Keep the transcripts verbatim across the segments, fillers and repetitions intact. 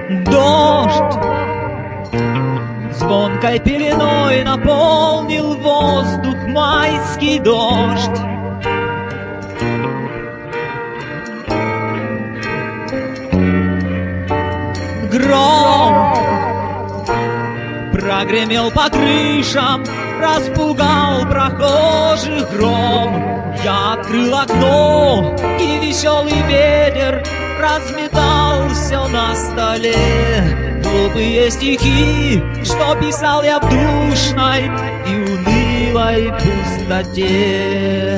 Дождь звонкой пеленой наполнил воздух майский дождь. Гром прогремел по крышам, распугал прохожих гром. Я открыл окно, и веселый ветер разметал все на столе. Глупые стихи, что писал я в душной и унылой пустоте.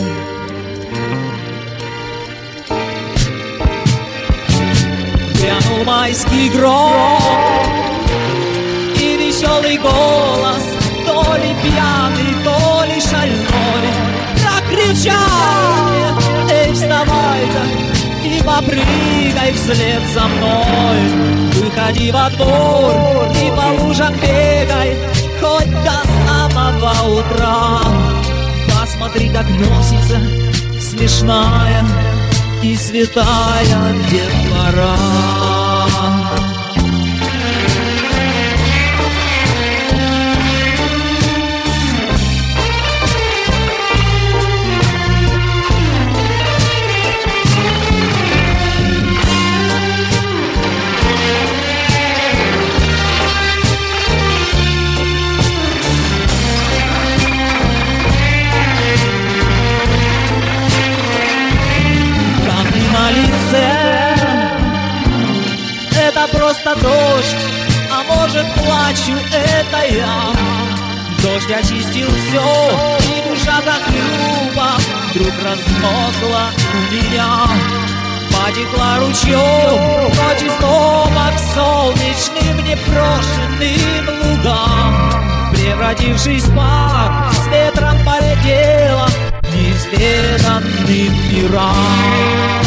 Грянул майский гром, и веселый голос, то ли пьяный, то ли шальной, прокричал мне: эй, вставай-ка и попрыгай вслед за мной. Выходи во двор и по лужам бегай, хоть до самого утра. Посмотри, как носится смешная и святая детвора. Это просто дождь, а может, плачу, это я. Дождь очистил все, и душа захлюпа вдруг размокла у меня. Потекла ручьем по чистому к солнечным непрошенным лугам. Превратившись в пар, с ветром полетела к неизведанным мирам.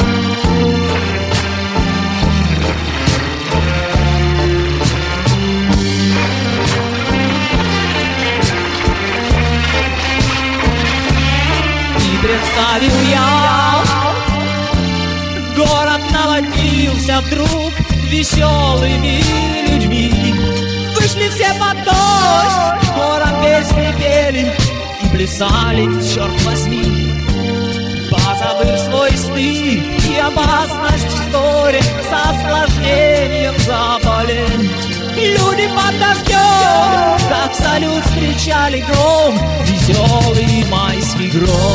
Представил я, город наводнился вдруг веселыми людьми. Вышли все под дождь, хором песни пели и плясали, черт возьми. Позабыв свой стыд и опасность вскоре с осложнением заболеть. Люди под дождем, как салют, встречали гром, веселый майский гром.